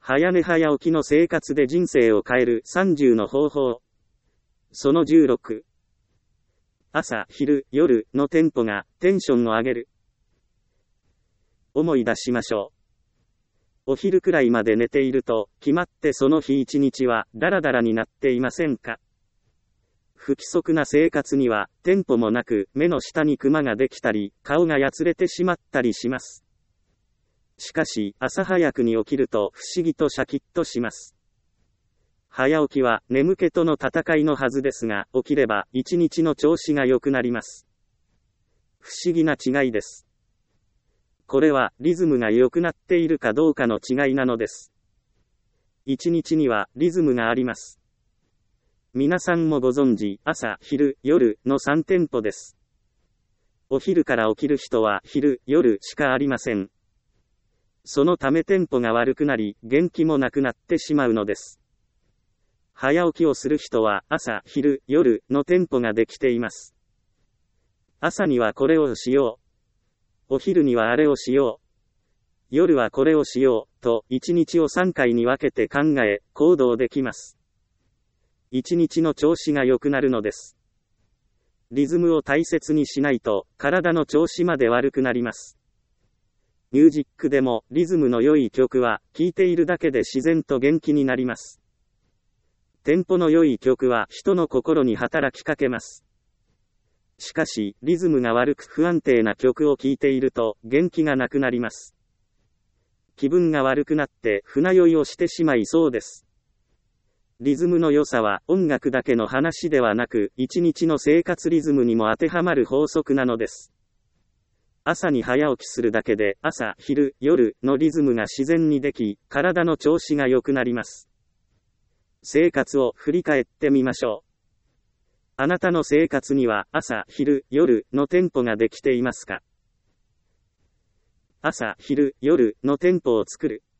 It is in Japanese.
早寝早起きの生活で人生を変える30の方法。その16。朝、昼、夜のテンポがテンションを上げる。思い出しましょう。お昼くらいまで寝ていると、決まってその日一日はダラダラになっていませんか？不規則な生活にはテンポもなく目の下にクマができたり、顔がやつれてしまったりします。しかし、朝早くに起きると不思議とシャキッとします。早起きは眠気との戦いのはずですが、起きれば一日の調子が良くなります。不思議な違いです。これはリズムが良くなっているかどうかの違いなのです。一日にはリズムがあります。皆さんもご存知、朝、昼、夜の3テンポです。お昼から起きる人は昼、夜しかありません。そのためテンポが悪くなり、元気もなくなってしまうのです。早起きをする人は朝、昼、夜のテンポができています。朝にはこれをしよう。お昼にはあれをしよう。夜はこれをしよう、と一日を3回に分けて考え、行動できます。一日の調子が良くなるのです。リズムを大切にしないと、体の調子まで悪くなります。ミュージックでもリズムの良い曲は聴いているだけで自然と元気になります。テンポの良い曲は人の心に働きかけます。しかし、リズムが悪く不安定な曲を聴いていると元気がなくなります。気分が悪くなって船酔いをしてしまいそうです。リズムの良さは音楽だけの話ではなく、一日の生活リズムにも当てはまる法則なのです。朝に早起きするだけで朝、昼、夜のリズムが自然にでき、体の調子が良くなります。生活を振り返ってみましょう。あなたの生活には朝、昼、夜のテンポができていますか？朝、昼、夜のテンポを作る。